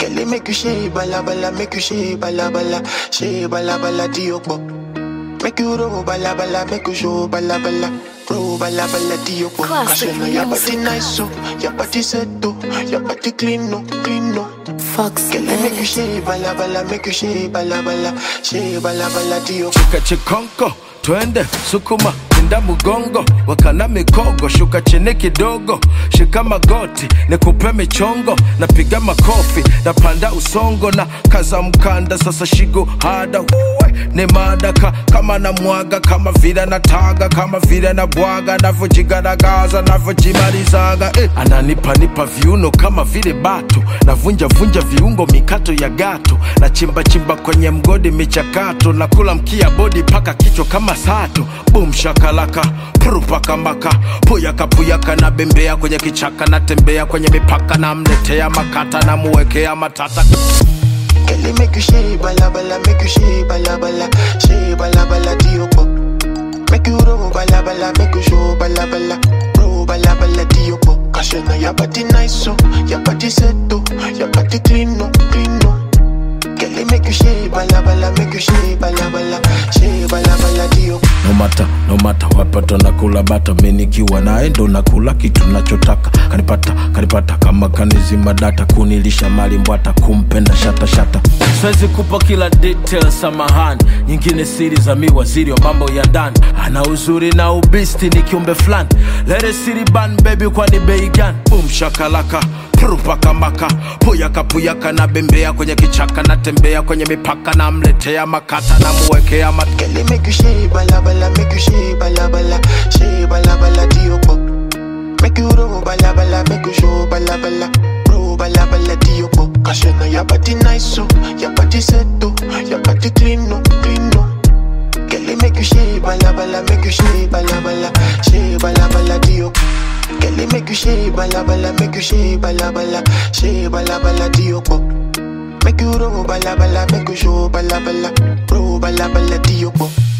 Girl, it make you shake, bala bala, make you shake, bala bala, shake, bala bala, diokbo. Make you roll, bala bala, make you show, bala bala, roll, bala bala, diokbo. Cause you know your body nice, so your body set, to your body clean, no, clean, no. Fox, girl, it make you shake, bala bala, make you shake, bala bala, shake, bala bala, diokbo. Chika chikonko, twende, sukuma. Pinda mugongo, wakana mikogo, shuka chini kidogo, shika magoti, nikupe michongo, napiga makofi, napanda usongo na kaza mkanda, sasa shigo hada, ni madaka, kama na mwaga, kama vile na taga, kama vile na bwaga, navyojigaragaza, navyojimalizaga, ananipa viuno kama vile bato, navunja viungo mikato ya gato, na chimba kwenye mgodi michakato, na kula mkia body paka kichwa kama sato, boom shakalaka, prupaka maka, puyaka na bembea kwenye kichaka, na tembea kwenye mipaka, na mletea makata, na muwekea matata. Girl, it make you shake, bala bala, make you shake, bala bala, shake, bala bala, diokbo. Make you roll, bala bala, make you show, bala bala, roll, bala bala, diokbo. Cause you know your body nice, so your body set, to your body clean, no, clean, no. Girl, it make you shake, bala bala, make you shake, bala bala, shake, bala bala, diokbo. No matter wapato nakula bata, minikiwa nae ndo nakula kitu nachotaka. Kanipata kama kanizima data, kunilisha mali mbwata, kumpenda shata. Siwezi kupa kila detail, samahani, nyingine siri za mi waziri wa mambo ya ndani. Ana uzuri na ubisti ni kiumbe flani, let it city ban baby kwani bei gani. Boom shakalaka, prupaka maka, puyaka na bembea kwenye kichaka, na tembea kwenye mipaka, na mletea makata, na muwekea matata. Girl, it make you shake, bala bala, make you shake, bala bala, shake, bala bala, diokbo. Make you roll, bala bala, make you show, bala bala, roll, bala bala, diokbo. Cause you know your body nice, so your body set, to your body clean, no, clean, no. Girl, it make you shake, bala bala, make you shake, bala bala, shake, bala bala, diokbo. Girl, it make you shake, bala bala, make you shake, bala bala, shake, bala bala, diokbo. Make you roll, bala bala, make you show, bala bala, roll, bala bala, diokbo.